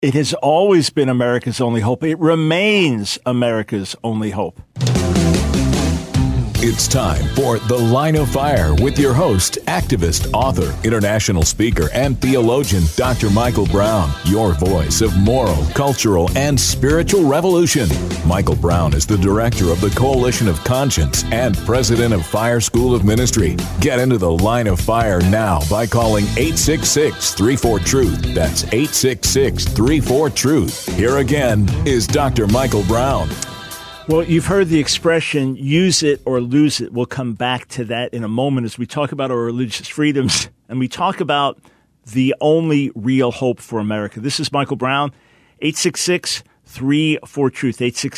It has always been America's only hope. It remains America's only hope. It's time for The Line of Fire with your host, activist, author, international speaker, and theologian, Dr. Michael Brown, your voice of moral, cultural, and spiritual revolution. Michael Brown is the director of the Coalition of Conscience and president of Fire School of Ministry. Get into The Line of Fire now by calling 866-34-TRUTH. That's 866-34-TRUTH. Here again is Dr. Michael Brown. Well, you've heard the expression, use it or lose it. We'll come back to that in a moment as we talk about our religious freedoms and we talk about the only real hope for America. This is Michael Brown, 866-34-TRUTH,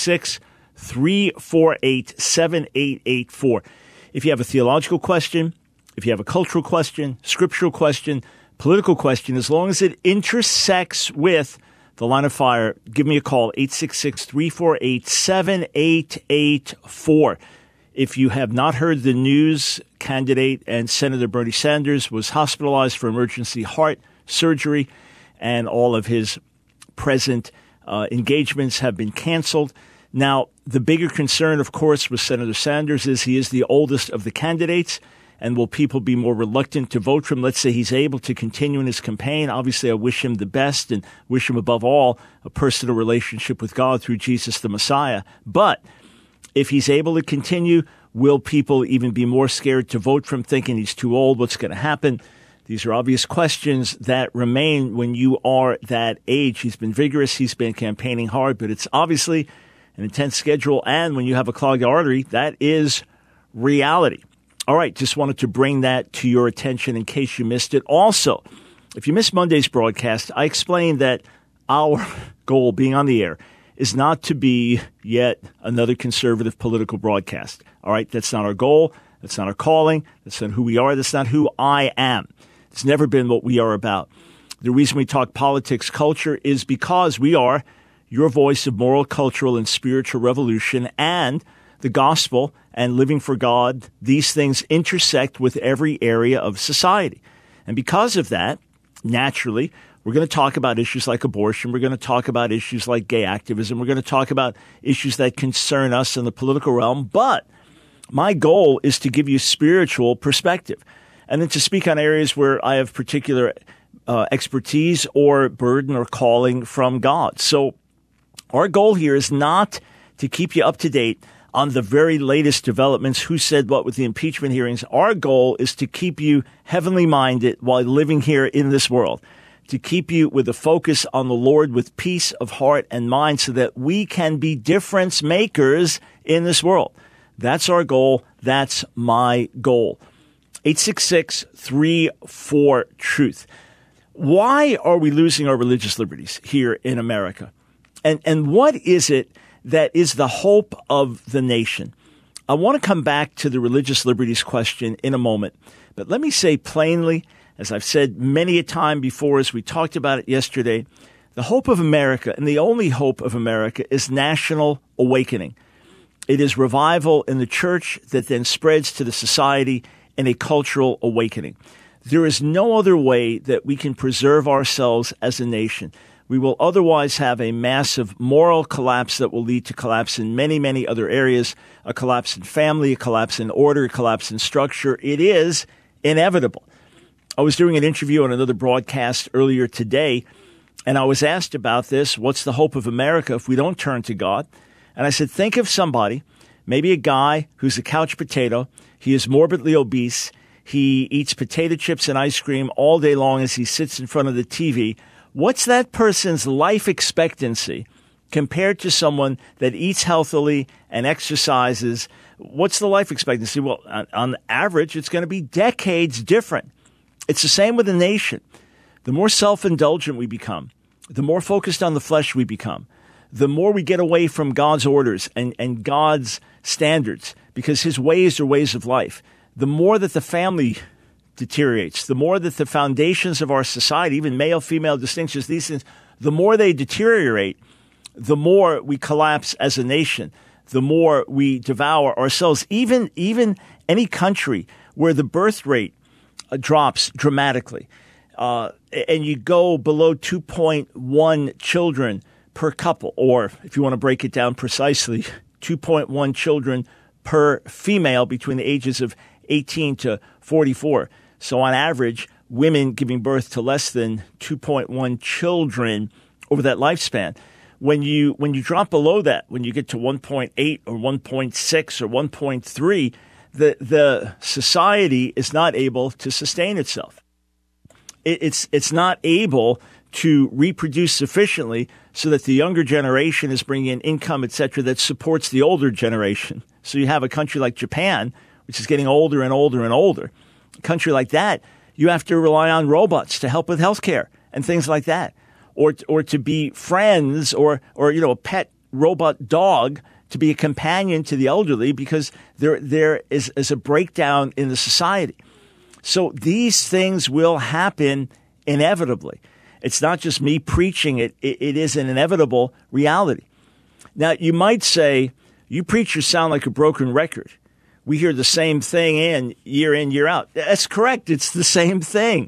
866-348-7884. If you have a theological question, if you have a cultural question, scriptural question, political question, as long as it intersects with The Line of Fire, give me a call, 866-348-7884. If you have not heard the news, candidate and Senator Bernie Sanders was hospitalized for emergency heart surgery, and all of his present engagements have been canceled. Now, the bigger concern, of course, with Senator Sanders is he is the oldest of the candidates. And will people be more reluctant to vote for him? Let's say he's able to continue in his campaign. Obviously, I wish him the best and wish him, above all, a personal relationship with God through Jesus the Messiah. But if he's able to continue, will people even be more scared to vote for him, thinking he's too old? What's going to happen? These are obvious questions that remain when you are that age. He's been vigorous. He's been campaigning hard, but it's obviously an intense schedule. And when you have a clogged artery, that is reality. All right, just wanted to bring that to your attention in case you missed it. Also, if you missed Monday's broadcast, I explained that our goal being on the air is not to be yet another conservative political broadcast. All right, that's not our goal. That's not our calling. That's not who we are. That's not who I am. It's never been what we are about. The reason we talk politics, culture is because we are your voice of moral, cultural, and spiritual revolution, and the gospel and living for God. These things intersect with every area of society. And because of that, naturally, we're going to talk about issues like abortion. We're going to talk about issues like gay activism. We're going to talk about issues that concern us in the political realm. But my goal is to give you spiritual perspective and then to speak on areas where I have particular expertise or burden or calling from God. So our goal here is not to keep you up to date on the very latest developments, who said what with the impeachment hearings. Our goal is to keep you heavenly minded while living here in this world, to keep you with a focus on the Lord with peace of heart and mind so that we can be difference makers in this world. That's our goal. That's my goal. 866-34-TRUTH. Why are we losing our religious liberties here in America? And what is it that is the hope of the nation? I want to come back to the religious liberties question in a moment. But let me say plainly, as I've said many a time before, as we talked about it yesterday, the hope of America and the only hope of America is national awakening. It is revival in the church that then spreads to the society in a cultural awakening. There is no other way that we can preserve ourselves as a nation. We will otherwise have a massive moral collapse that will lead to collapse in many, many other areas, a collapse in family, a collapse in order, a collapse in structure. It is inevitable. I was doing an interview on another broadcast earlier today, and I was asked about this. What's the hope of America if we don't turn to God? And I said, think of somebody, maybe a guy who's a couch potato. He is morbidly obese. He eats potato chips and ice cream all day long as he sits in front of the TV. What's that person's life expectancy compared to someone that eats healthily and exercises? What's the life expectancy? Well, on average, it's going to be decades different. It's the same with a nation. The more self-indulgent we become, the more focused on the flesh we become, the more we get away from God's orders and God's standards, because his ways are ways of life, the more that the family deteriorates, the more that the foundations of our society, even male-female distinctions, these things, the more they deteriorate, the more we collapse as a nation, the more we devour ourselves. Even any country where the birth rate drops dramatically, and you go below 2.1 children per couple, or if you want to break it down precisely, 2.1 children per female between the ages of 18 to 44. So on average, women giving birth to less than 2.1 children over that lifespan. When you drop below that, when you get to 1.8 or 1.6 or 1.3, the society is not able to sustain itself. It's not able to reproduce sufficiently so that the younger generation is bringing in income, et cetera, that supports the older generation. So you have a country like Japan, which is getting older and older and older. A country like that, you have to rely on robots to help with healthcare and things like that, or to be friends, or a pet robot dog to be a companion to the elderly, because there is a breakdown in the society. So these things will happen inevitably. It's not just me preaching it. It is an inevitable reality. Now, you might say, you preachers sound like a broken record. We hear the same thing in, year out. That's correct. It's the same thing.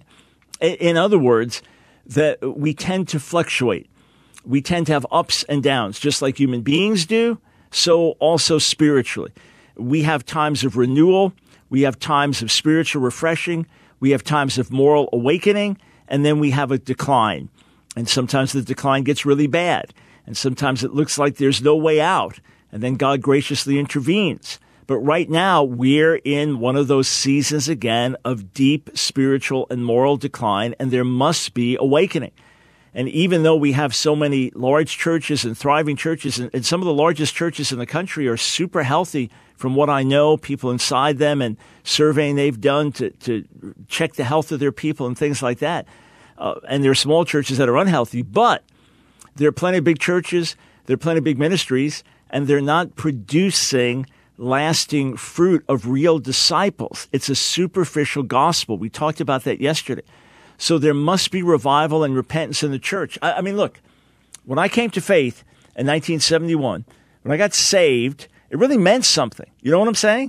In other words, that we tend to fluctuate. We tend to have ups and downs, just like human beings do, so also spiritually. We have times of renewal. We have times of spiritual refreshing. We have times of moral awakening. And then we have a decline. And sometimes the decline gets really bad. And sometimes it looks like there's no way out. And then God graciously intervenes. But right now, we're in one of those seasons again of deep spiritual and moral decline, and there must be awakening. And even though we have so many large churches and thriving churches, and some of the largest churches in the country are super healthy from what I know, people inside them and surveying they've done to check the health of their people and things like that. And there are small churches that are unhealthy, but there are plenty of big churches, there are plenty of big ministries, and they're not producing lasting fruit of real disciples. It's a superficial gospel. We talked about that yesterday. So there must be revival and repentance in the church. I mean, look, when I came to faith in 1971, when I got saved, it really meant something. You know what I'm saying?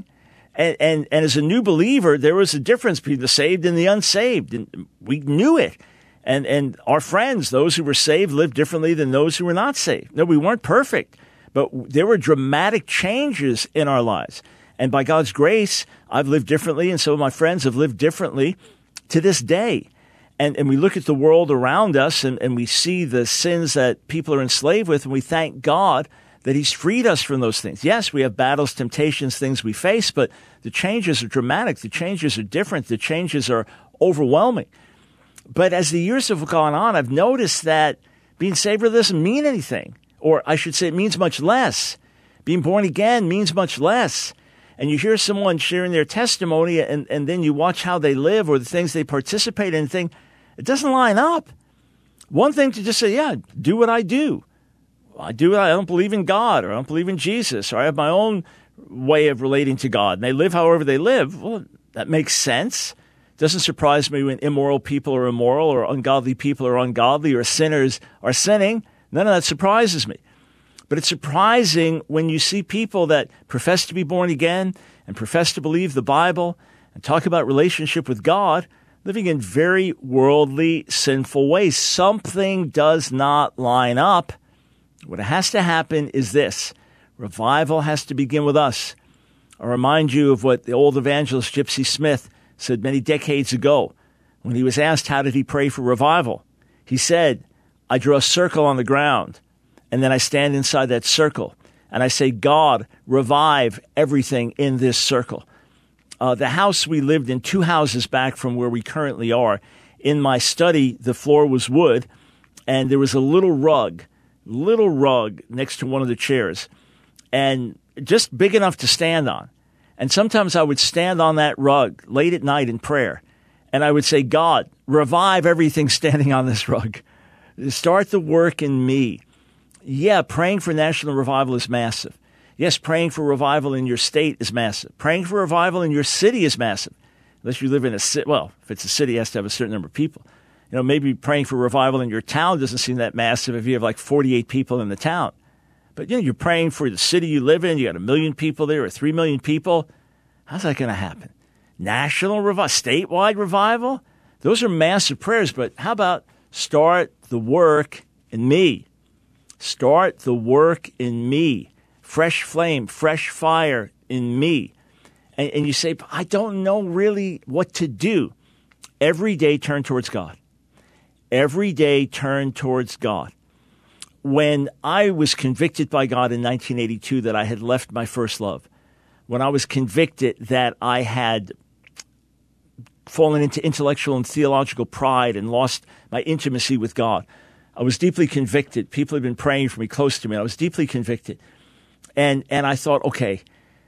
And as a new believer, there was a difference between the saved and the unsaved. And we knew it. And our friends, those who were saved, lived differently than those who were not saved. No, we weren't perfect. But there were dramatic changes in our lives. And by God's grace, I've lived differently, and some of my friends have lived differently to this day. And we look at the world around us, and we see the sins that people are enslaved with, and we thank God that He's freed us from those things. Yes, we have battles, temptations, things we face, but the changes are dramatic. The changes are different. The changes are overwhelming. But as the years have gone on, I've noticed that being saved really doesn't mean anything. Or I should say it means much less. Being born again means much less. And you hear someone sharing their testimony, and then you watch how they live or the things they participate in and think, it doesn't line up. One thing to just say, yeah, do what I do. I don't believe in God, or I don't believe in Jesus, or I have my own way of relating to God. And they live however they live. Well, that makes sense. It doesn't surprise me when immoral people are immoral, or ungodly people are ungodly, or sinners are sinning. None of that surprises me. But it's surprising when you see people that profess to be born again and profess to believe the Bible and talk about relationship with God, living in very worldly, sinful ways. Something does not line up. What has to happen is this. Revival has to begin with us. I'll remind you of what the old evangelist Gypsy Smith said many decades ago when he was asked how did he pray for revival. He said, I draw a circle on the ground, and then I stand inside that circle, and I say, God, revive everything in this circle. The house we lived in, 2 houses back from where we currently are, in my study, the floor was wood, and there was a little rug next to one of the chairs, and just big enough to stand on. And sometimes I would stand on that rug late at night in prayer, and I would say, God, revive everything standing on this rug. Start the work in me. Yeah, praying for national revival is massive. Yes, praying for revival in your state is massive. Praying for revival in your city is massive. Unless you live in a city, well, if it's a city, it has to have a certain number of people. You know, maybe praying for revival in your town doesn't seem that massive if you have like 48 people in the town. But, you know, you're praying for the city you live in. You got 1 million people there or 3 million people. How's that going to happen? National revival, statewide revival? Those are massive prayers, but how about start the work in me? Start the work in me. Fresh flame, fresh fire in me. And you say, I don't know really what to do. Every day turn towards God. Every day turn towards God. When I was convicted by God in 1982 that I had left my first love, when I was convicted that I had fallen into intellectual and theological pride and lost my intimacy with God, I was deeply convicted. People had been praying for me, close to me. I was deeply convicted. And I thought, okay,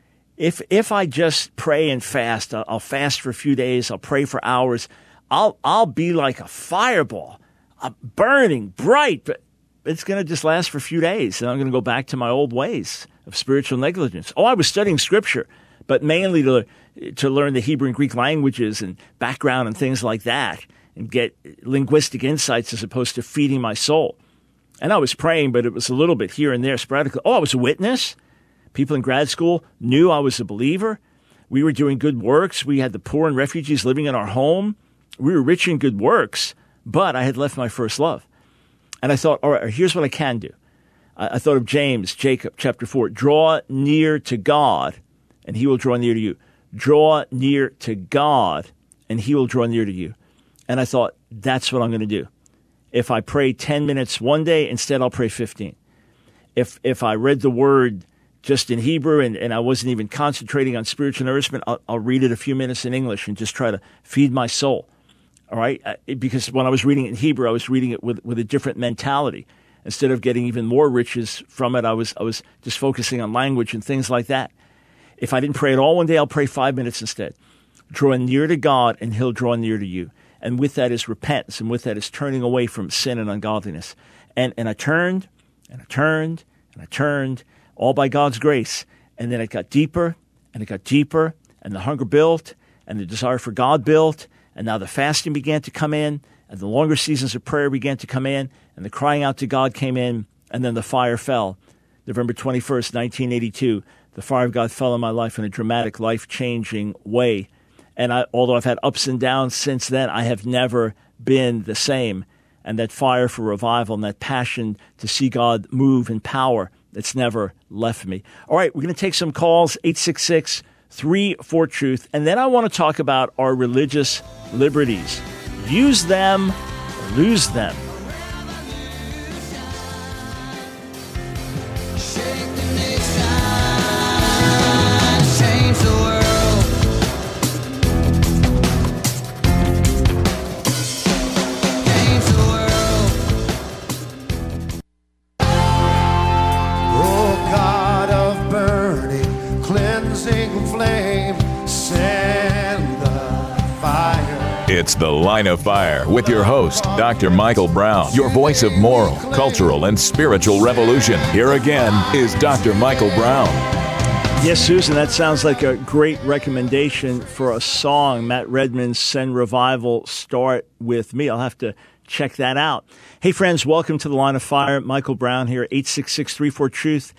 if I just pray and fast, I'll fast for a few days, I'll pray for hours, I'll be like a fireball, burning bright, but it's going to just last for a few days, and I'm going to go back to my old ways of spiritual negligence. I was studying Scripture, but mainly to learn the Hebrew and Greek languages and background and things like that, and get linguistic insights as opposed to feeding my soul. And I was praying, but it was a little bit here and there, sporadically. I was a witness. People in grad school knew I was a believer. We were doing good works. We had the poor and refugees living in our home. We were rich in good works, but I had left my first love. And I thought, all right, here's what I can do. I thought of Jacob, chapter 4. Draw near to God, and he will draw near to you. Draw near to God, and he will draw near to you. And I thought, that's what I'm going to do. If I pray 10 minutes one day, instead I'll pray 15. If I read the word just in Hebrew and I wasn't even concentrating on spiritual nourishment, I'll read it a few minutes in English and just try to feed my soul. All right? Because when I was reading it in Hebrew, I was reading it with a different mentality. Instead of getting even more riches from it, I was just focusing on language and things like that. If I didn't pray at all one day, I'll pray 5 minutes instead. Draw near to God, and he'll draw near to you. And with that is repentance, and with that is turning away from sin and ungodliness. And I turned, and I turned, and I turned, all by God's grace. And then it got deeper, and it got deeper, and the hunger built, and the desire for God built, and now the fasting began to come in, and the longer seasons of prayer began to come in, and the crying out to God came in, and then the fire fell. November 21st, 1982, the fire of God fell in my life in a dramatic, life-changing way. And although I've had ups and downs since then, I have never been the same. And that fire for revival and that passion to see God move in power, it's never left me. All right, we're going to take some calls, 866-34-TRUTH. And then I want to talk about our religious liberties. Use them, lose them. It's The Line of Fire with your host, Dr. Michael Brown, your voice of moral, cultural, and spiritual revolution. Here again is Dr. Michael Brown. Yes, Susan, that sounds like a great recommendation for a song. Matt Redman's Send Revival, Start With Me. I'll have to check that out. Hey, friends, welcome to The Line of Fire. Michael Brown here, 866-34-TRUTH,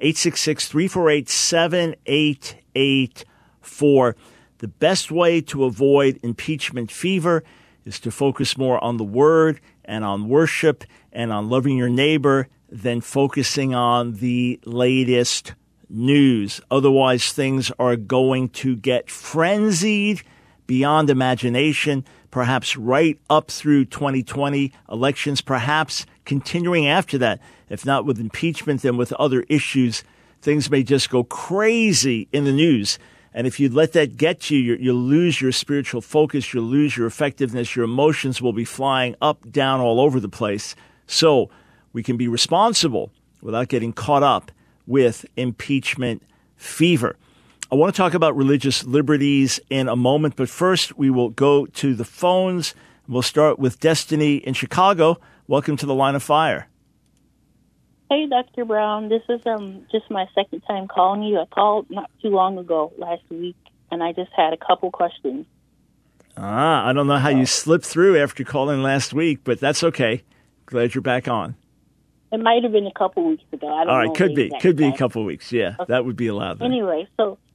866-348-7884. The best way to avoid impeachment fever is to focus more on the Word and on worship and on loving your neighbor than focusing on the latest news. Otherwise, things are going to get frenzied beyond imagination, perhaps right up through 2020 elections, perhaps continuing after that. If not with impeachment, then with other issues, things may just go crazy in the news. And if you let that get to you, you'll lose your spiritual focus, you'll lose your effectiveness, your emotions will be flying up, down, all over the place. So we can be responsible without getting caught up with impeachment fever. I want to talk about religious liberties in a moment, but first we will go to the phones. We'll start with Destiny in Chicago. Welcome to The Line of Fire. Hey, Dr. Brown. This is just my second time calling you. I called not too long ago, last week, and I just had a couple questions. I don't know how you slipped through after calling last week, but that's okay. Glad you're back on. It might have been a couple weeks ago. I don't know. All right, could be a couple weeks. Yeah, okay. That would be allowed. Then. Anyway, so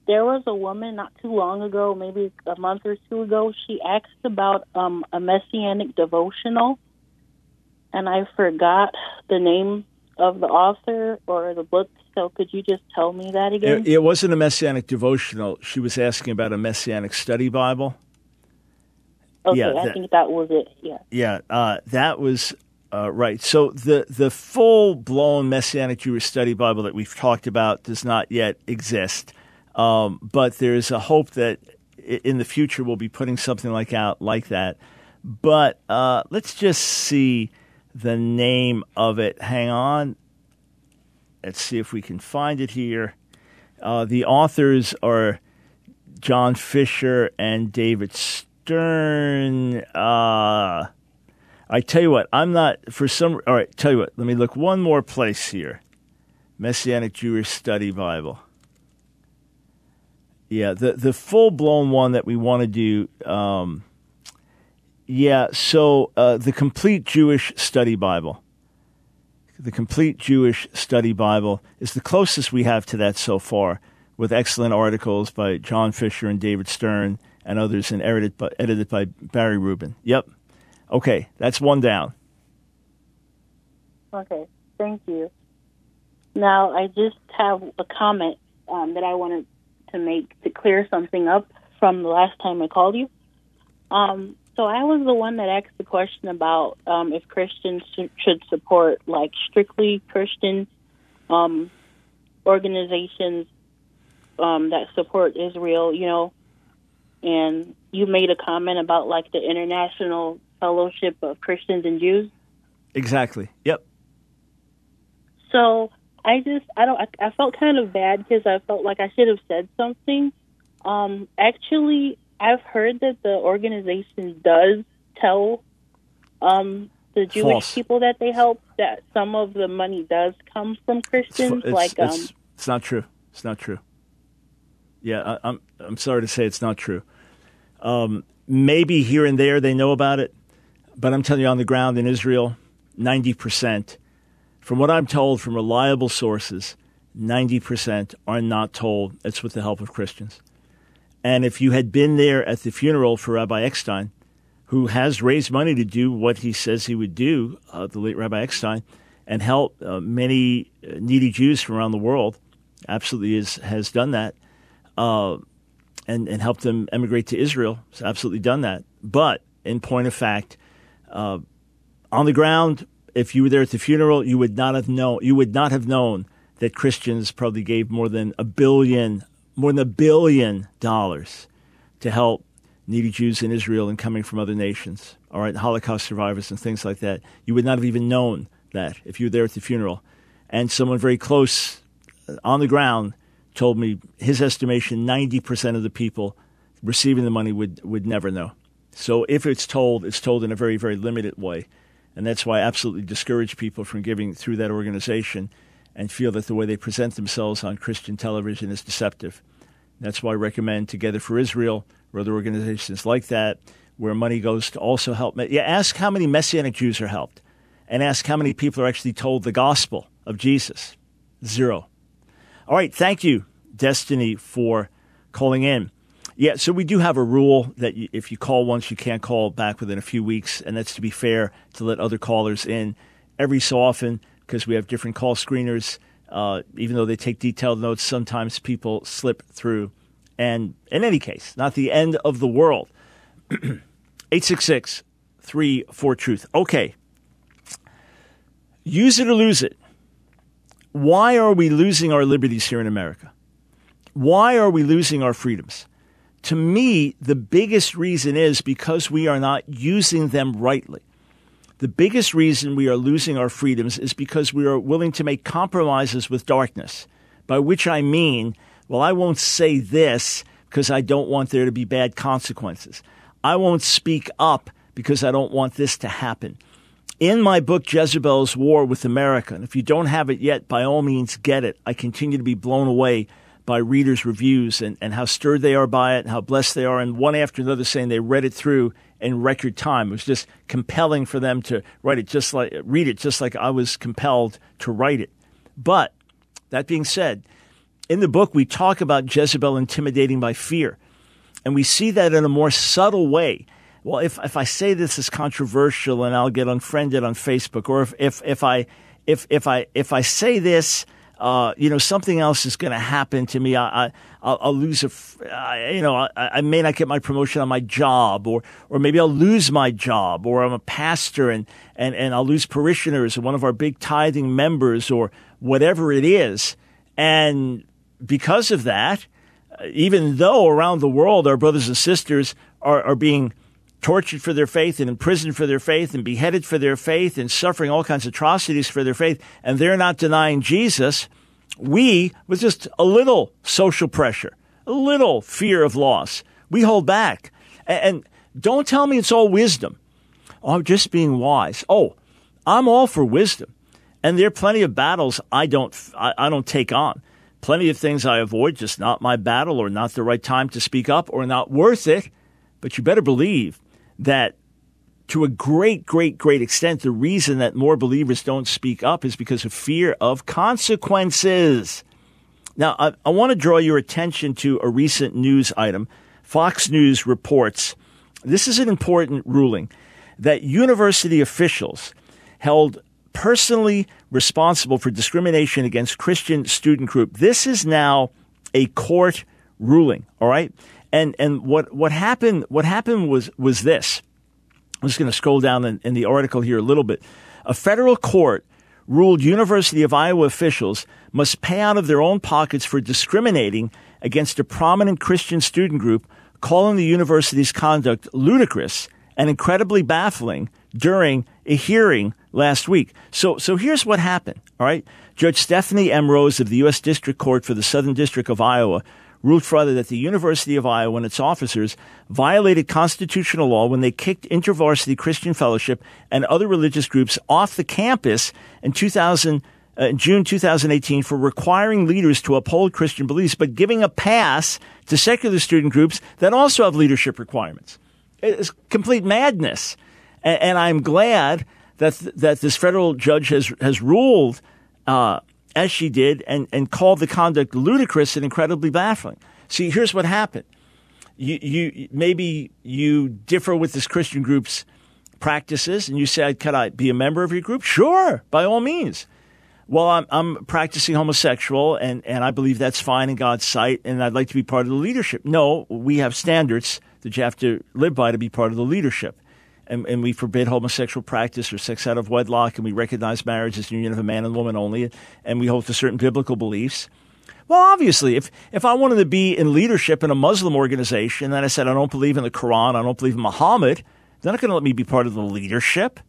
there was a woman not too long ago, maybe a month or two ago, she asked about a Messianic devotional, and I forgot the name of the author or the book, so could you just tell me that again? It wasn't a Messianic devotional. She was asking about a Messianic study Bible. Okay, yeah, I think that was it, yeah. Yeah, that was right. So the full-blown Messianic Jewish study Bible that we've talked about does not yet exist, but there's a hope that in the future we'll be putting something like that. But let's just see the name of it. Hang on. Let's see if we can find it here. The authors are John Fisher and David Stern. I tell you what, I'm not, all right, tell you what, let me look one more place here. Messianic Jewish Study Bible. Yeah, the full-blown one that we want to do, the Complete Jewish Study Bible. The Complete Jewish Study Bible is the closest we have to that so far, with excellent articles by John Fisher and David Stern and others, and edited by Barry Rubin. Yep. Okay, that's one down. Okay, thank you. Now, I just have a comment that I wanted to make to clear something up from the last time I called you. So I was the one that asked the question about if Christians should support, like, strictly Christian organizations that support Israel, you know, and you made a comment about, like, the International Fellowship of Christians and Jews. Exactly. Yep. So I felt kind of bad because I felt like I should have said something. Actually, I've heard that the organization does tell the Jewish people that they help that some of the money does come from Christians. It's not true. It's not true. Yeah, I'm sorry to say it's not true. Maybe here and there they know about it, but I'm telling you, on the ground in Israel, 90%, from what I'm told from reliable sources, 90% are not told it's with the help of Christians. And if you had been there at the funeral for Rabbi Eckstein, who has raised money to do what he says he would do, the late Rabbi Eckstein, and help many needy Jews from around the world, absolutely has done that, and helped them emigrate to Israel, has absolutely done that. But in point of fact, on the ground, if you were there at the funeral, you would not have known that Christians probably gave more than $1 billion to help needy Jews in Israel and coming from other nations, all right, Holocaust survivors and things like that. You would not have even known that if you were there at the funeral. And someone very close on the ground told me his estimation, 90% of the people receiving the money would never know. So if it's told in a very, very limited way. And that's why I absolutely discourage people from giving through that organization and feel that the way they present themselves on Christian television is deceptive. That's why I recommend Together for Israel or other organizations like that, where money goes to also help. Yeah, ask how many Messianic Jews are helped, and ask how many people are actually told the gospel of Jesus. 0. All right, thank you, Destiny, for calling in. Yeah, so we do have a rule that if you call once, you can't call back within a few weeks, and that's to be fair to let other callers in every so often, because we have different call screeners. Even though they take detailed notes, sometimes people slip through. And in any case, not the end of the world. 866-34-TRUTH. Okay. Use it or lose it. Why are we losing our liberties here in America? Why are we losing our freedoms? To me, the biggest reason is because we are not using them rightly. The biggest reason we are losing our freedoms is because we are willing to make compromises with darkness, by which I mean, well, I won't say this because I don't want there to be bad consequences. I won't speak up because I don't want this to happen. In my book, Jezebel's War with America, and if you don't have it yet, by all means, get it. I continue to be blown away by readers' reviews and how stirred they are by it and how blessed they are, and one after another saying they read it through in record time. It was just compelling for them to read it just like I was compelled to write it. But that being said, in the book, we talk about Jezebel intimidating by fear. And we see that in a more subtle way. Well, if I say this is controversial and I'll get unfriended on Facebook, or if I say this, something else is going to happen to me. I'll lose I may not get my promotion on my job, or maybe I'll lose my job, or I'm a pastor and I'll lose parishioners or one of our big tithing members, or whatever it is. And because of that, even though around the world our brothers and sisters are being tortured for their faith and imprisoned for their faith and beheaded for their faith and suffering all kinds of atrocities for their faith, and they're not denying Jesus, we, with just a little social pressure, a little fear of loss, we hold back. And don't tell me it's all wisdom. Oh, I'm just being wise. Oh, I'm all for wisdom. And there are plenty of battles I don't take on. Plenty of things I avoid, just not my battle, or not the right time to speak up, or not worth it. But you better believe that to a great, great, great extent, the reason that more believers don't speak up is because of fear of consequences. Now, I want to draw your attention to a recent news item. Fox News reports, this is an important ruling, that university officials held personally responsible for discrimination against Christian student group. This is now a court ruling, all right? And what happened was this. I'm just going to scroll down in the article here a little bit. A federal court ruled University of Iowa officials must pay out of their own pockets for discriminating against a prominent Christian student group, calling the university's conduct ludicrous and incredibly baffling during a hearing last week. So here's what happened, all right? Judge Stephanie M. Rose of the U.S. District Court for the Southern District of Iowa ruled further that the University of Iowa and its officers violated constitutional law when they kicked InterVarsity Christian Fellowship and other religious groups off the campus in June 2018 for requiring leaders to uphold Christian beliefs, but giving a pass to secular student groups that also have leadership requirements. It's complete madness. And I'm glad that this federal judge has ruled as she did, and called the conduct ludicrous and incredibly baffling. See, here's what happened. Maybe you differ with this Christian group's practices, and you said, "Could I be a member of your group?" Sure, by all means. Well, I'm practicing homosexual, and I believe that's fine in God's sight, and I'd like to be part of the leadership. No, we have standards that you have to live by to be part of the leadership. And we forbid homosexual practice or sex out of wedlock, and we recognize marriage as the union of a man and woman only, and we hold to certain biblical beliefs. Well, obviously, if I wanted to be in leadership in a Muslim organization, and I said I don't believe in the Quran, I don't believe in Muhammad, they're not going to let me be part of the leadership.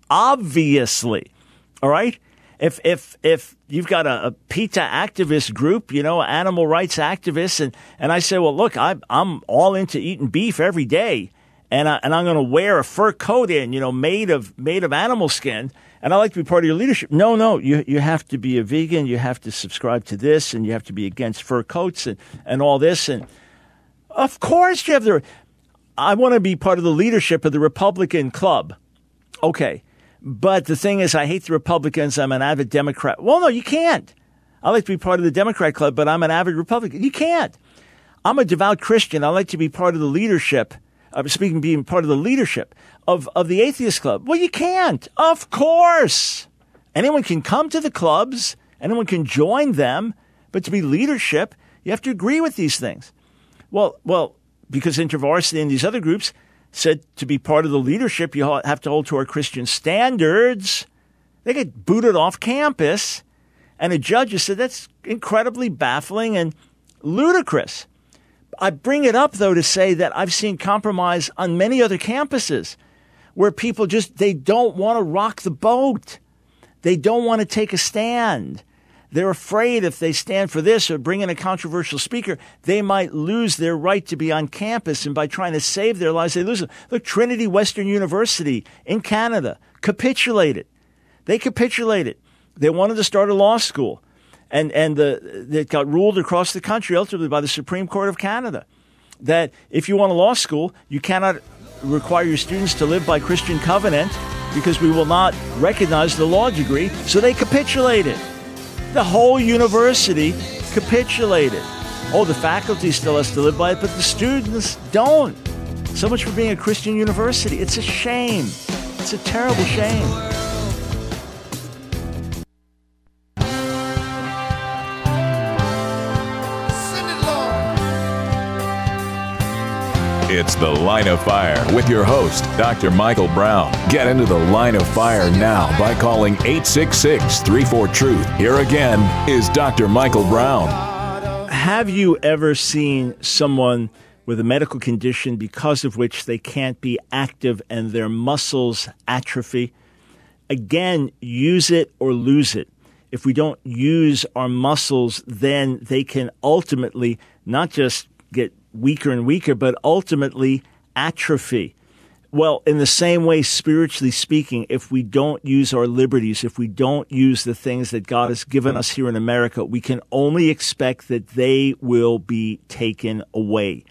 Obviously, all right? If you've got a PETA activist group, animal rights activists, and I say, well, look, I'm all into eating beef every day. And I'm going to wear a fur coat made of animal skin, and I like to be part of your leadership. No, you have to be a vegan, you have to subscribe to this, and you have to be against fur coats and all this. And of course you have I want to be part of the leadership of the Republican Club. Okay, but the thing is, I hate the Republicans, I'm an avid Democrat. Well, no, you can't. I like to be part of the Democrat Club, but I'm an avid Republican. You can't. I'm a devout Christian, I like to be part of the leadership. Being part of the leadership of the Atheist Club. Well, you can't. Of course. Anyone can come to the clubs. Anyone can join them. But to be leadership, you have to agree with these things. Well, because InterVarsity and these other groups said to be part of the leadership, you have to hold to our Christian standards. They get booted off campus. And a judge has said that's incredibly baffling and ludicrous. I bring it up, though, to say that I've seen compromise on many other campuses where people they don't want to rock the boat. They don't want to take a stand. They're afraid if they stand for this or bring in a controversial speaker, they might lose their right to be on campus. And by trying to save their lives, they lose it. Look, Trinity Western University in Canada capitulated. They capitulated. They wanted to start a law school. And it got ruled across the country, ultimately by the Supreme Court of Canada, that if you want a law school, you cannot require your students to live by Christian covenant because we will not recognize the law degree. So they capitulated. The whole university capitulated. Oh, the faculty still has to live by it, but the students don't. So much for being a Christian university. It's a shame. It's a terrible shame. It's The Line of Fire with your host, Dr. Michael Brown. Get into the Line of Fire now by calling 866-34-TRUTH. Here again is Dr. Michael Brown. Have you ever seen someone with a medical condition because of which they can't be active and their muscles atrophy? Again, use it or lose it. If we don't use our muscles, then they can ultimately not just get weaker and weaker, but ultimately atrophy. Well, in the same way, spiritually speaking, if we don't use our liberties, if we don't use the things that God has given us here in America, we can only expect that they will be taken away.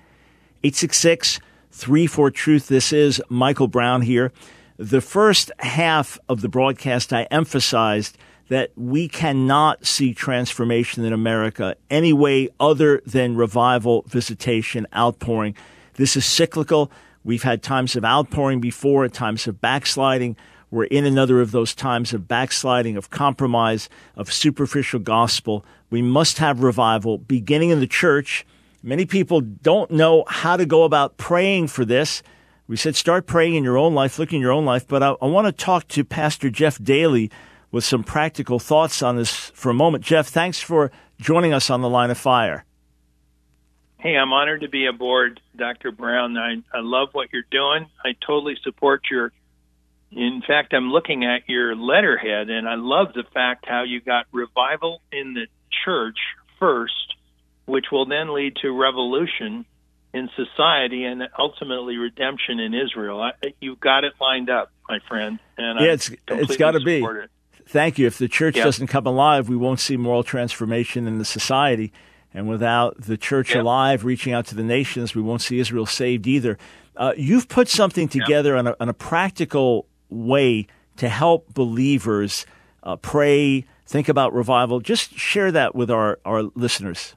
866-34-TRUTH. This is Michael Brown here. The first half of the broadcast, I emphasized that we cannot see transformation in America any way other than revival, visitation, outpouring. This is cyclical. We've had times of outpouring before, times of backsliding. We're in another of those times of backsliding, of compromise, of superficial gospel. We must have revival beginning in the church. Many people don't know how to go about praying for this. We said start praying in your own life, look in your own life. But I want to talk to Pastor Jeff Daly with some practical thoughts on this for a moment. Jeff, thanks for joining us on the Line of Fire. Hey, I'm honored to be aboard, Dr. Brown. I love what you're doing. I totally support in fact, I'm looking at your letterhead, and I love the fact how you got revival in the church first, which will then lead to revolution in society and ultimately redemption in Israel. You've got it lined up, my friend. And yeah, it's got to be. It. Thank you. If the church doesn't come alive, we won't see moral transformation in the society. And without the church alive, reaching out to the nations, we won't see Israel saved either. You've put something together on a practical way to help believers pray, think about revival. Just share that with our listeners.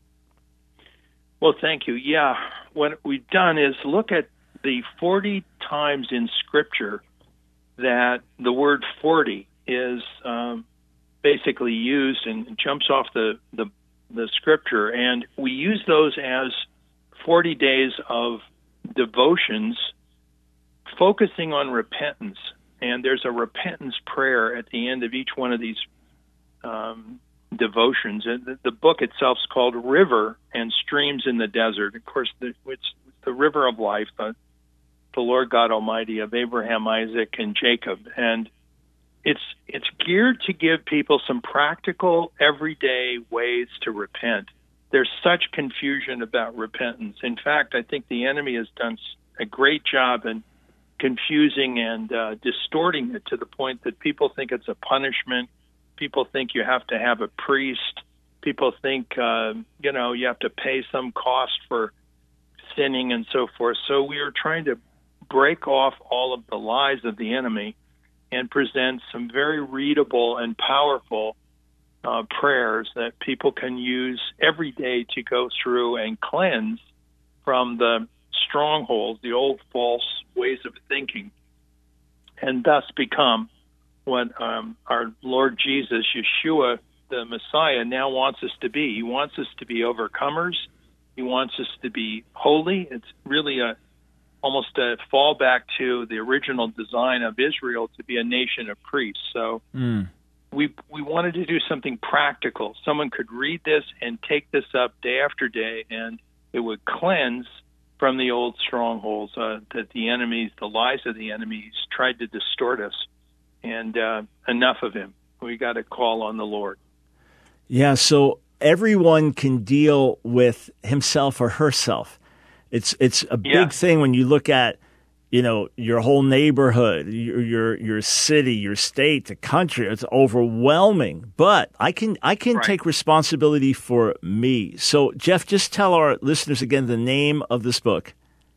Well, thank you. Yeah, what we've done is look at the 40 times in Scripture that the word 40 is basically used and jumps off the Scripture, and we use those as 40 days of devotions focusing on repentance. And there's a repentance prayer at the end of each one of these devotions. And the book itself is called River and Streams in the Desert. Of course, it's the river of life, the Lord God Almighty of Abraham, Isaac, and Jacob. And it's geared to give people some practical, everyday ways to repent. There's such confusion about repentance. In fact, I think the enemy has done a great job in confusing and distorting it to the point that people think it's a punishment. People think you have to have a priest. People think, you have to pay some cost for sinning and so forth. So we are trying to break off all of the lies of the enemy and present some very readable and powerful prayers that people can use every day to go through and cleanse from the strongholds, the old false ways of thinking, and thus become what our Lord Jesus, Yeshua, the Messiah, now wants us to be. He wants us to be overcomers. He wants us to be holy. It's really almost a fallback to the original design of Israel to be a nation of priests. So we wanted to do something practical. Someone could read this and take this up day after day, and it would cleanse from the old strongholds that the enemies, the lies of the enemies, tried to distort us. And enough of him. We got to call on the Lord. Yeah, so everyone can deal with himself or herself. It's a big thing when you look at, your whole neighborhood, your city, your state, the country. It's overwhelming. But I can take responsibility for me. So, Jeff, just tell our listeners again the name of this book.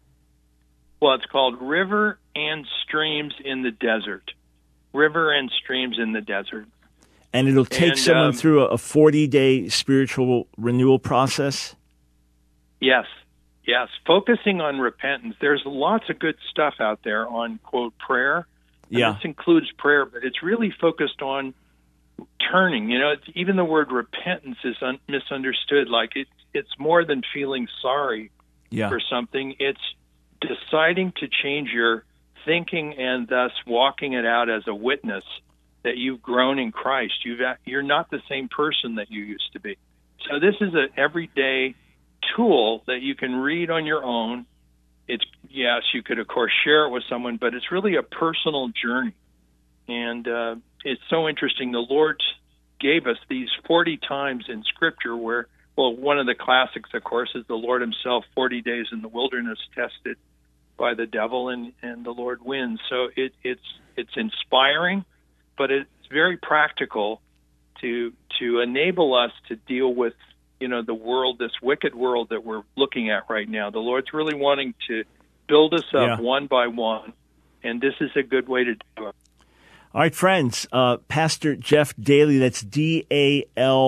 Well, it's called River and Streams in the Desert. River and Streams in the Desert. And it'll take someone through a 40-day spiritual renewal process? Yes. Focusing on repentance. There's lots of good stuff out there on, quote, prayer. And this includes prayer, but it's really focused on turning. Even the word repentance is misunderstood. Like it's more than feeling sorry for something. It's deciding to change your thinking and thus walking it out as a witness that you've grown in Christ. You're not the same person that you used to be. So this is an everyday tool that you can read on your own. Yes, you could, of course, share it with someone, but it's really a personal journey. And it's so interesting. The Lord gave us these 40 times in Scripture where, one of the classics, of course, is the Lord himself, 40 days in the wilderness, tested by the devil, and the Lord wins. So it's inspiring, but it's very practical to enable us to deal with the world, this wicked world that we're looking at right now. The Lord's really wanting to build us up one by one, and this is a good way to do it. All right, friends, Pastor Jeff Daly, that's Daly,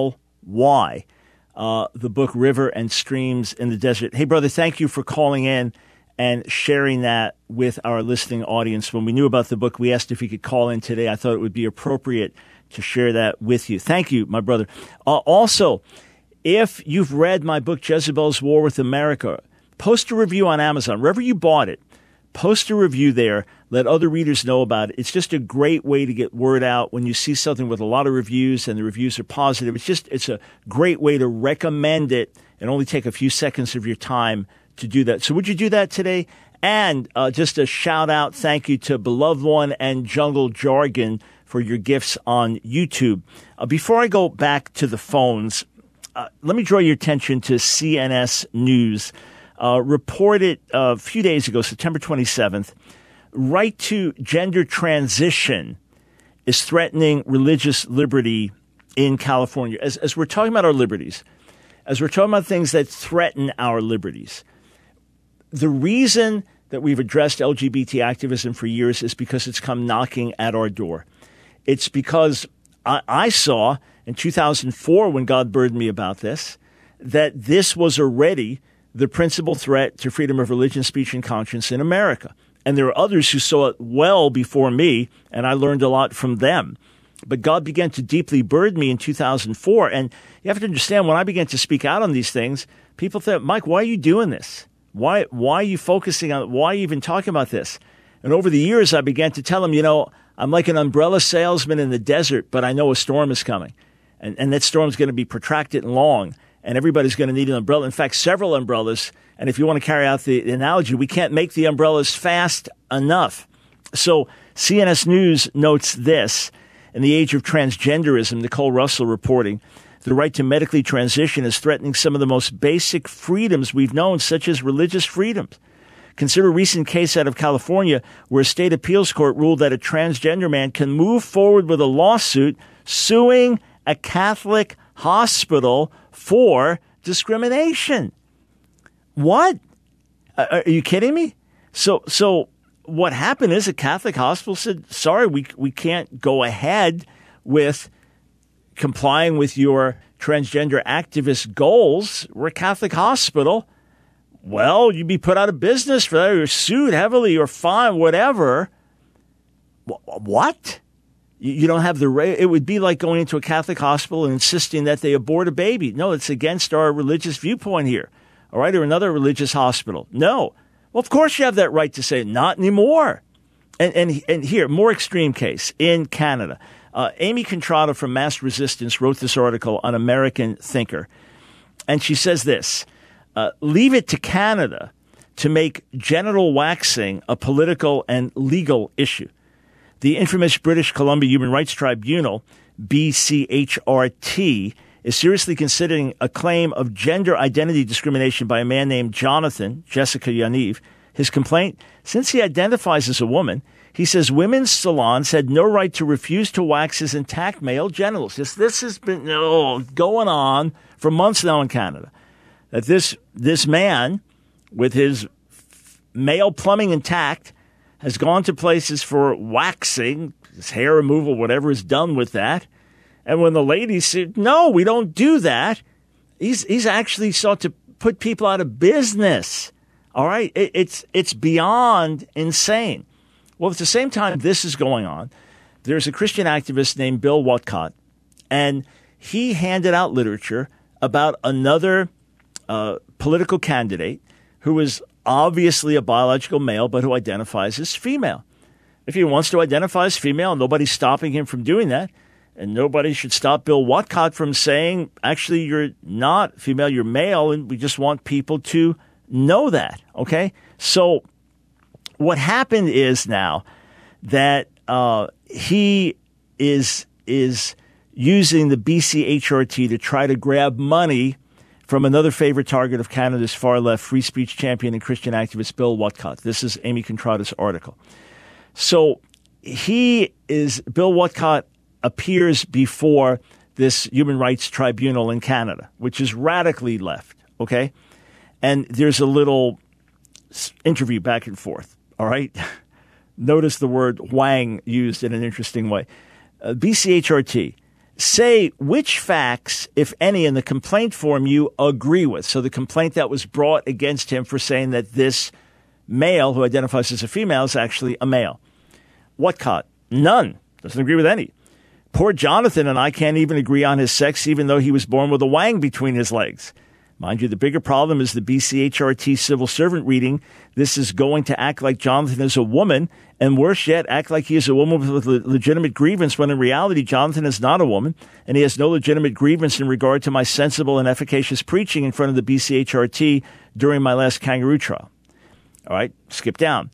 the book River and Streams in the Desert. Hey, brother, thank you for calling in and sharing that with our listening audience. When we knew about the book, we asked if you could call in today. I thought it would be appropriate to share that with you. Thank you, my brother. Also, if you've read my book, Jezebel's War with America, post a review on Amazon. Wherever you bought it, post a review there. Let other readers know about it. It's just a great way to get word out when you see something with a lot of reviews and the reviews are positive. It's a great way to recommend it and only take a few seconds of your time to do that. So would you do that today? And just a shout out, thank you to Beloved One and Jungle Jargon for your gifts on YouTube. Before I go back to the phones, let me draw your attention to CNS News. Reported a few days ago, September 27th, right to gender transition is threatening religious liberty in California. As we're talking about our liberties, as we're talking about things that threaten our liberties, the reason that we've addressed LGBT activism for years is because it's come knocking at our door. It's because I saw in 2004, when God burdened me about this, that this was already the principal threat to freedom of religion, speech, and conscience in America. And there are others who saw it well before me, and I learned a lot from them. But God began to deeply burden me in 2004. And you have to understand, when I began to speak out on these things, people thought, Mike, why are you doing this? Why are you focusing on it? Why are you even talking about this? And over the years, I began to tell them, I'm like an umbrella salesman in the desert, but I know a storm is coming. And that storm is going to be protracted and long. And everybody's going to need an umbrella. In fact, several umbrellas. And if you want to carry out the analogy, we can't make the umbrellas fast enough. So CNS News notes this. In the age of transgenderism, Nicole Russell reporting, the right to medically transition is threatening some of the most basic freedoms we've known, such as religious freedoms. Consider a recent case out of California where a state appeals court ruled that a transgender man can move forward with a lawsuit suing a Catholic hospital for discrimination. What? Are you kidding me? So what happened is a Catholic hospital said, sorry, we can't go ahead with complying with your transgender activist goals. We're a Catholic hospital. Well, you'd be put out of business for that, or sued heavily, or fined, whatever. What? You don't have the right. It would be like going into a Catholic hospital and insisting that they abort a baby. No, it's against our religious viewpoint here. All right, or another religious hospital. No. Well, of course you have that right to say not anymore. And here, more extreme case in Canada. Amy Contrada from Mass Resistance wrote this article on American Thinker. And she says this, leave it to Canada to make genital waxing a political and legal issue. The infamous British Columbia Human Rights Tribunal, BCHRT, is seriously considering a claim of gender identity discrimination by a man named Jonathan, Jessica Yaniv. His complaint, since he identifies as a woman, he says women's salons had no right to refuse to wax his intact male genitals. This has been going on for months now in Canada. That this man, with his male plumbing intact, has gone to places for waxing, his hair removal, whatever is done with that. And when the lady said, no, we don't do that, he's actually sought to put people out of business. All right? It's beyond insane. Well, at the same time this is going on, there's a Christian activist named Bill Whatcott, and he handed out literature about another political candidate who is obviously a biological male but who identifies as female. If he wants to identify as female, nobody's stopping him from doing that. And nobody should stop Bill Whatcott from saying, actually, you're not female, you're male, and we just want people to know that, okay? So what happened is now that he is using the BCHRT to try to grab money from another favorite target of Canada's far-left free speech champion and Christian activist, Bill Whatcott. This is Amy Contrada's article. So Bill Whatcott appears before this human rights tribunal in Canada, which is radically left, okay? And there's a little interview back and forth, all right? Notice the word Wang used in an interesting way. BCHRT, say which facts, if any, in the complaint form you agree with. So the complaint that was brought against him for saying that this male who identifies as a female is actually a male. Whatcott, none. Doesn't agree with any. Poor Jonathan and I can't even agree on his sex, even though he was born with a wang between his legs. Mind you, the bigger problem is the BCHRT civil servant reading. This is going to act like Jonathan is a woman, and worse yet, act like he is a woman with a legitimate grievance, when in reality, Jonathan is not a woman, and he has no legitimate grievance in regard to my sensible and efficacious preaching in front of the BCHRT during my last kangaroo trial. All right, skip down.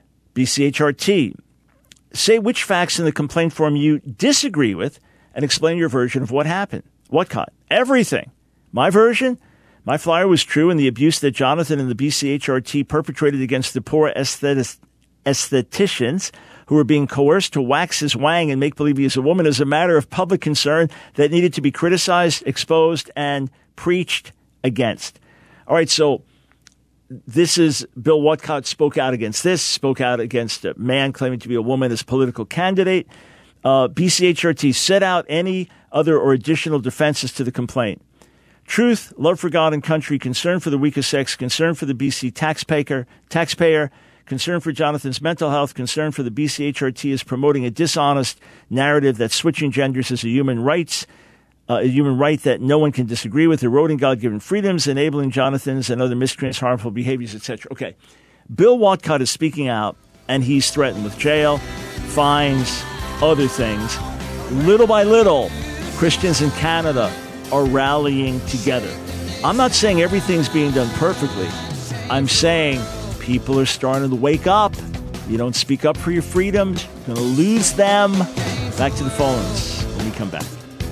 BCHRT, say which facts in the complaint form you disagree with and explain your version of what happened. Whatcott, everything. My version? My flyer was true, and the abuse that Jonathan and the BCHRT perpetrated against the poor aestheticians who were being coerced to wax his wang and make believe he is a woman is a matter of public concern that needed to be criticized, exposed, and preached against. All right, so this is Bill Whatcott spoke out against this, spoke out against a man claiming to be a woman as political candidate. BCHRT set out any other or additional defenses to the complaint. Truth, love for God and country, concern for the weaker sex, concern for the BC taxpayer, concern for Jonathan's mental health, concern for the BCHRT is promoting a dishonest narrative that switching genders is a human right that no one can disagree with, eroding God-given freedoms, enabling Jonathan's and other miscreants' harmful behaviors, etc. Okay, Bill Whatcott is speaking out, and he's threatened with jail, fines, other things. Little by little, Christians in Canada are rallying together. I'm not saying everything's being done perfectly. I'm saying people are starting to wake up. You don't speak up for your freedoms, you're going to lose them. Back to the phones when we come back.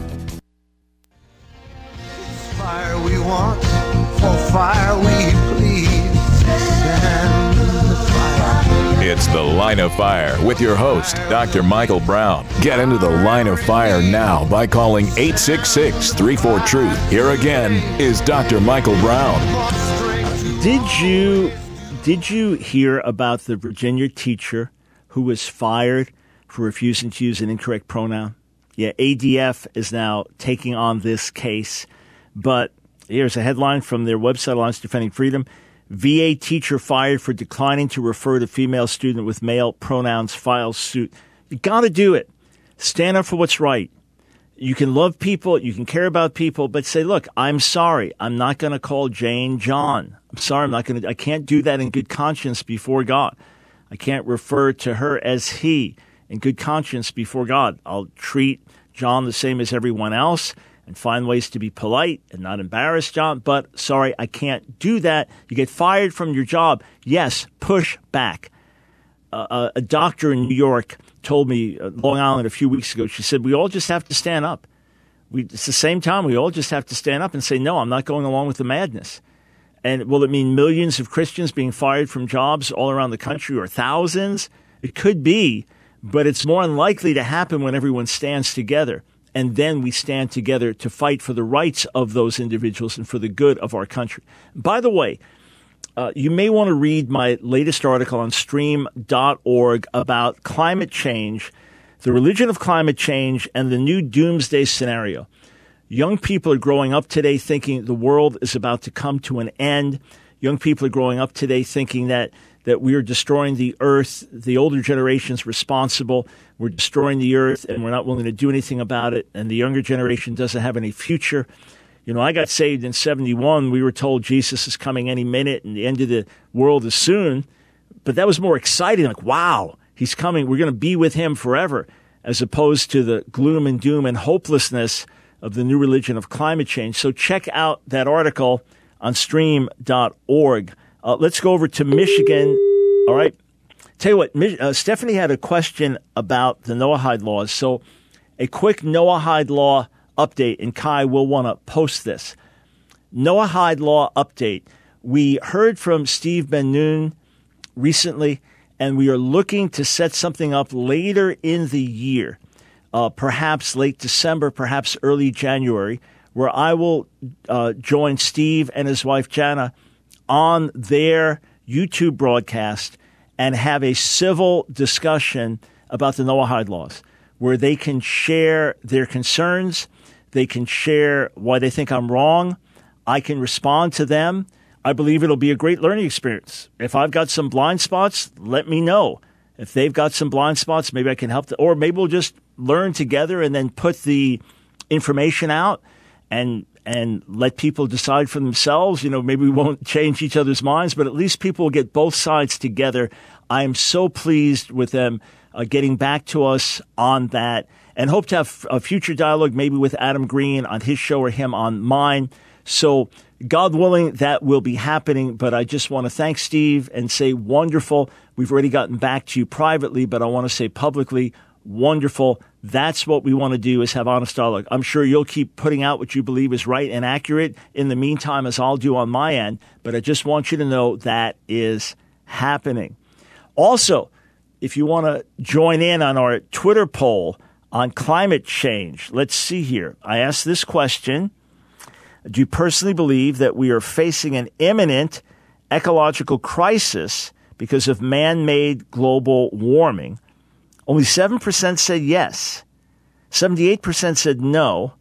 Fire we want, for fire we plead. Stand in the fire. It's The Line of Fire with your host, Dr. Michael Brown. Get into the Line of Fire now by calling 866-34-TRUTH. Here again is Dr. Michael Brown. Did you hear about the Virginia teacher who was fired for refusing to use an incorrect pronoun? Yeah, ADF is now taking on this case. But here's a headline from their website, Alliance Defending Freedom. VA teacher fired for declining to refer to female student with male pronouns, files suit. You got to do it. Stand up for what's right. You can love people, you can care about people, but say, look, I'm sorry. I'm not going to call Jane John. I'm sorry. I can't do that in good conscience before God. I can't refer to her as he in good conscience before God. I'll treat John the same as everyone else and find ways to be polite and not embarrass John. But sorry, I can't do that. You get fired from your job. Yes, push back. A doctor in New York told me, Long Island, a few weeks ago, she said, we all just have to stand up. It's the same time. We all just have to stand up and say, no, I'm not going along with the madness. And will it mean millions of Christians being fired from jobs all around the country, or thousands? It could be, but it's more unlikely to happen when everyone stands together. And then we stand together to fight for the rights of those individuals and for the good of our country. By the way, you may want to read my latest article on stream.org about climate change The Religion of Climate Change and the New Doomsday Scenario. Young people are growing up today thinking the world is about to come to an end. Young people are growing up today thinking that we are destroying the earth. The older generation's responsible. We're destroying the earth, and we're not willing to do anything about it. And the younger generation doesn't have any future. You know, I got saved in 71. We were told Jesus is coming any minute and the end of the world is soon. But that was more exciting. Like, wow, he's coming. We're going to be with him forever, as opposed to the gloom and doom and hopelessness of the new religion of climate change. So check out that article on stream.org. Let's go over to Michigan. All right. Tell you what, Stephanie had a question about the Noahide laws. So a quick Noahide law update, and Kai will want to post this. Noahide law update. We heard from Steve Ben-Nun recently, and we are looking to set something up later in the year, perhaps late December, perhaps early January, where I will join Steve and his wife Jana on their YouTube broadcast and have a civil discussion about the Noahide laws, where they can share their concerns, they can share why they think I'm wrong, I can respond to them. I believe it'll be a great learning experience. If I've got some blind spots, let me know. If they've got some blind spots, maybe I can help them, or maybe we'll just learn together and then put the information out and let people decide for themselves. You know, maybe we won't change each other's minds, but at least people will get both sides together. I am so pleased with them getting back to us on that, and hope to have a future dialogue maybe with Adam Green on his show or him on mine. So God willing, that will be happening. But I just want to thank Steve and say wonderful. We've already gotten back to you privately, but I want to say publicly, wonderful. That's what we want to do, is have honest dialogue. I'm sure you'll keep putting out what you believe is right and accurate in the meantime, as I'll do on my end. But I just want you to know that is happening. Also, if you want to join in on our Twitter poll on climate change, let's see here. I asked this question. Do you personally believe that we are facing an imminent ecological crisis because of man-made global warming? Only 7% said yes, 78% said no,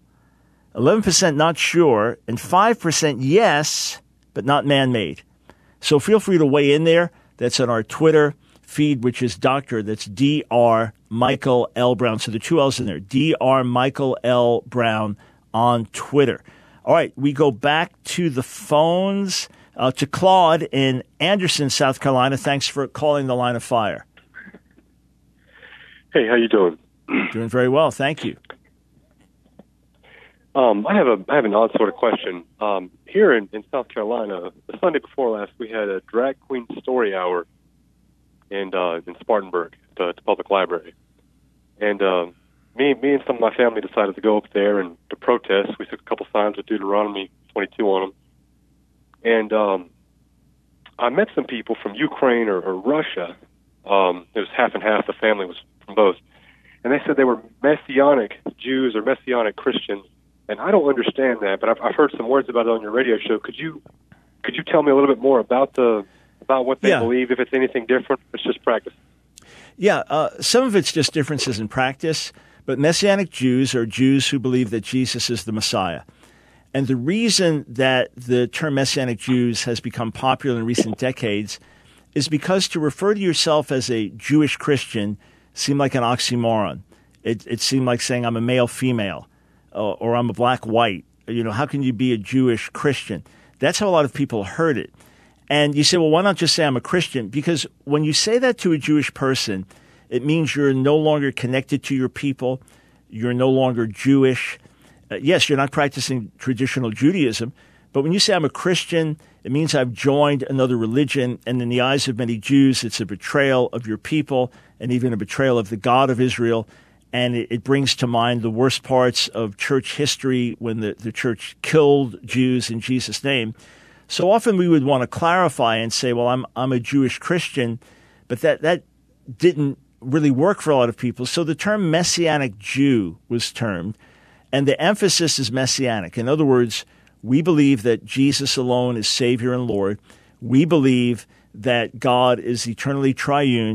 11% not sure, and 5% yes, but not man-made. So feel free to weigh in there. That's on our Twitter feed, which is that's Dr. Michael L. Brown. So the two L's in there, Dr. Michael L. Brown on Twitter. All right, we go back to the phones, to Claude in Anderson, South Carolina. Thanks for calling the Line of Fire. Hey, how you doing? Doing very well, thank you. I have an odd sort of question. Here in South Carolina, the Sunday before last, we had a drag queen story hour in Spartanburg, the public library, and me and some of my family decided to go up there and to protest. We took a couple signs with Deuteronomy 22 on them, and I met some people from Ukraine or Russia. It was half and half. The family was from both, and they said they were Messianic Jews or Messianic Christians, and I don't understand that. But I've heard some words about it on your radio show. Could you tell me a little bit more about what they believe? If it's anything different, it's just practice. Yeah, some of it's just differences in practice. But Messianic Jews are Jews who believe that Jesus is the Messiah. And the reason that the term Messianic Jews has become popular in recent decades is because to refer to yourself as a Jewish Christian seemed like an oxymoron. It seemed like saying I'm a male-female or I'm a black-white. You know, how can you be a Jewish Christian? That's how a lot of people heard it. And you say, well, why not just say I'm a Christian? Because when you say that to a Jewish person, it means you're no longer connected to your people. You're no longer Jewish. Yes, you're not practicing traditional Judaism. But when you say I'm a Christian, it means I've joined another religion. And in the eyes of many Jews, it's a betrayal of your people and even a betrayal of the God of Israel. And it brings to mind the worst parts of church history when the church killed Jews in Jesus' name. So often we would want to clarify and say, well, I'm a Jewish Christian. But that didn't really work for a lot of people. So the term Messianic Jew was termed, and the emphasis is Messianic. In other words, we believe that Jesus alone is Savior and Lord. We believe that God is eternally triune.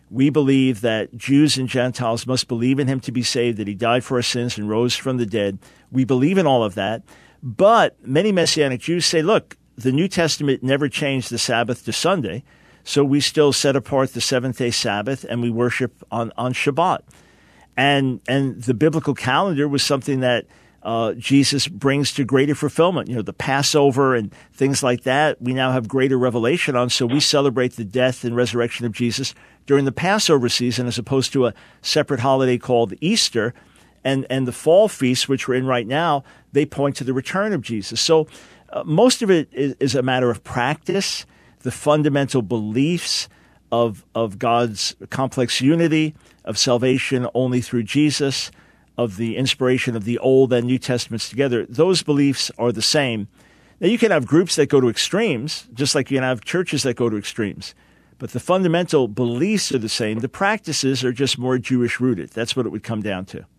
We believe that Jews and Gentiles must believe in him to be saved, that he died for our sins and rose from the dead. We believe in all of that. But many Messianic Jews say, look, the New Testament never changed the Sabbath to Sunday, so we still set apart the seventh-day Sabbath and we worship on Shabbat. And the biblical calendar was something that Jesus brings to greater fulfillment. You know, the Passover and things like that, we now have greater revelation on, so we celebrate the death and resurrection of Jesus during the Passover season as opposed to a separate holiday called Easter. And the fall feasts, which we're in right now, they point to the return of Jesus. So most of it is a matter of practice, the fundamental beliefs of God's complex unity, of salvation only through Jesus, of the inspiration of the Old and New Testaments together. Those beliefs are the same. Now, you can have groups that go to extremes, just like you can have churches that go to extremes. But the fundamental beliefs are the same. The practices are just more Jewish rooted. That's what it would come down to.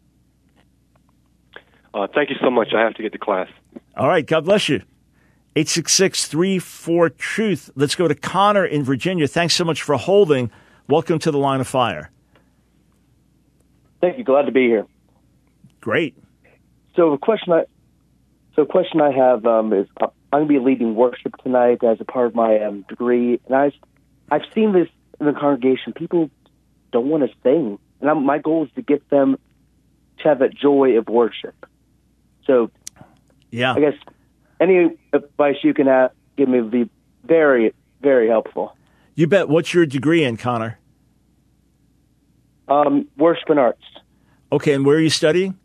Thank you so much. I have to get to class. All right. God bless you. 866-34-TRUTH. Let's go to Connor in Virginia. Thanks so much for holding. Welcome to the Line of Fire. Thank you. Glad to be here. Great. So the question I have is I'm going to be leading worship tonight as a part of my degree, and I've seen this in the congregation. People don't want to sing, and my goal is to get them to have that joy of worship. So, yeah, I guess any advice you can give me would be very, very helpful. You bet. What's your degree in, Connor? Worship and arts. Okay, and where are you studying?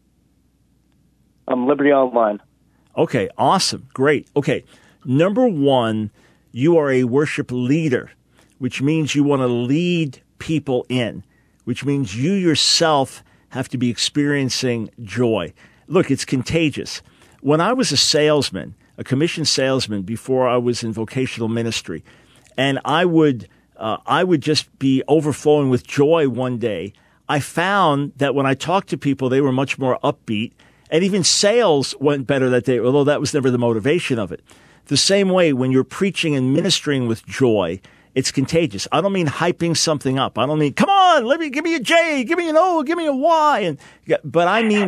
Liberty Online. Okay, awesome. Great. Okay, number one, you are a worship leader, which means you want to lead people in, which means you yourself have to be experiencing joy. Look, it's contagious. When I was a salesman, a commissioned salesman before I was in vocational ministry, and I would just be overflowing with joy one day, I found that when I talked to people, they were much more upbeat, and even sales went better that day, although that was never the motivation of it. The same way, when you're preaching and ministering with joy, it's contagious. I don't mean hyping something up. I don't mean, come on, give me a J, give me an O, give me a Y. But I mean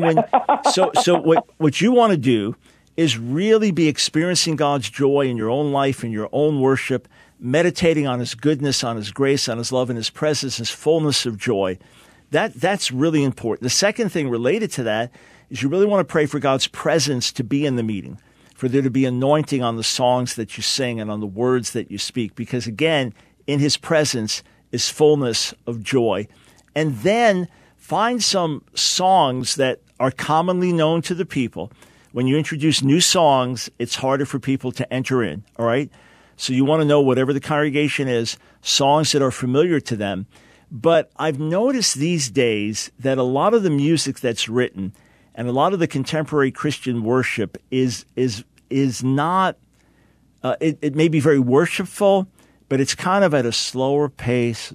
what you want to do is really be experiencing God's joy in your own life, in your own worship, meditating on his goodness, on his grace, on his love, and his presence, his fullness of joy. That's really important. The second thing related to that is you really want to pray for God's presence to be in the meeting, for there to be anointing on the songs that you sing and on the words that you speak, because again, in his presence is fullness of joy. And then find some songs that are commonly known to the people. When you introduce new songs, it's harder for people to enter in, all right? So you want to know, whatever the congregation is, songs that are familiar to them. But I've noticed these days that a lot of the music that's written and a lot of the contemporary Christian worship is not, it may be very worshipful, but it's kind of at a slower pace.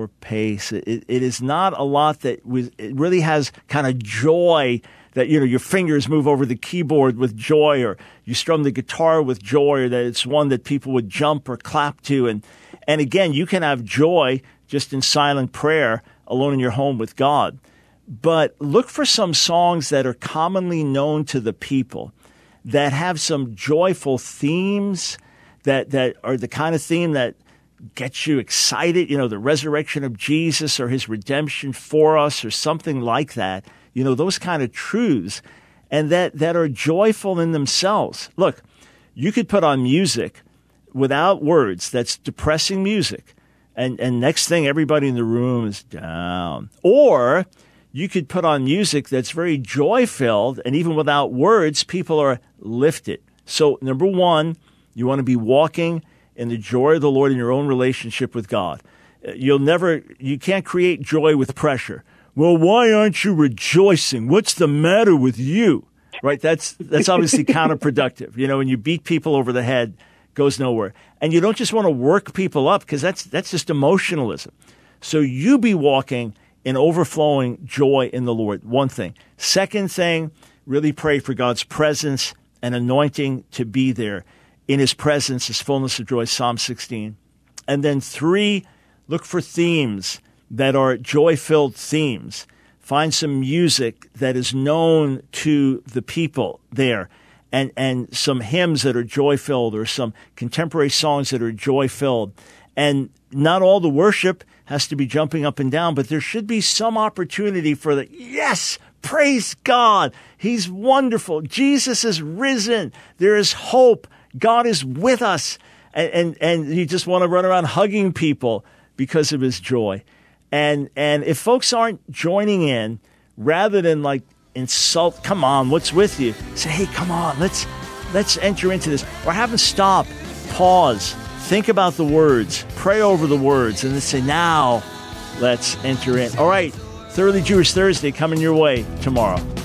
It is not a lot it really has kind of joy that, your fingers move over the keyboard with joy, or you strum the guitar with joy, or that it's one that people would jump or clap to. And again, you can have joy just in silent prayer alone in your home with God. But look for some songs that are commonly known to the people, that have some joyful themes, that are the kind of theme that gets you excited, the resurrection of Jesus or his redemption for us or something like that, those kind of truths, and that are joyful in themselves. Look, you could put on music without words that's depressing music, and next thing everybody in the room is down. Or you could put on music that's very joy-filled, and even without words, people are lifted. So, number one, you want to be walking in the joy of the Lord in your own relationship with God. You can't create joy with pressure. Well, why aren't you rejoicing? What's the matter with you? Right? That's obviously counterproductive. When you beat people over the head, it goes nowhere. And you don't just want to work people up, because that's just emotionalism. So you be walking in overflowing joy in the Lord. One thing. Second thing, really pray for God's presence and anointing to be there. In his presence is fullness of joy, Psalm 16. And then 3, Look for themes that are joy-filled themes. Find some music that is known to the people there, and some hymns that are joy-filled, or some contemporary songs that are joy-filled. And not all the worship has to be jumping up and down, but there should be some opportunity for the, yes, praise God. He's wonderful. Jesus is risen. There is hope. God is with us. And you just want to run around hugging people because of his joy. And if folks aren't joining in, rather than like insult, come on, what's with you? Say, hey, come on, let's enter into this. Or have them stop, pause, think about the words, pray over the words, and then say, now let's enter in. All right, Thoroughly Jewish Thursday coming your way tomorrow.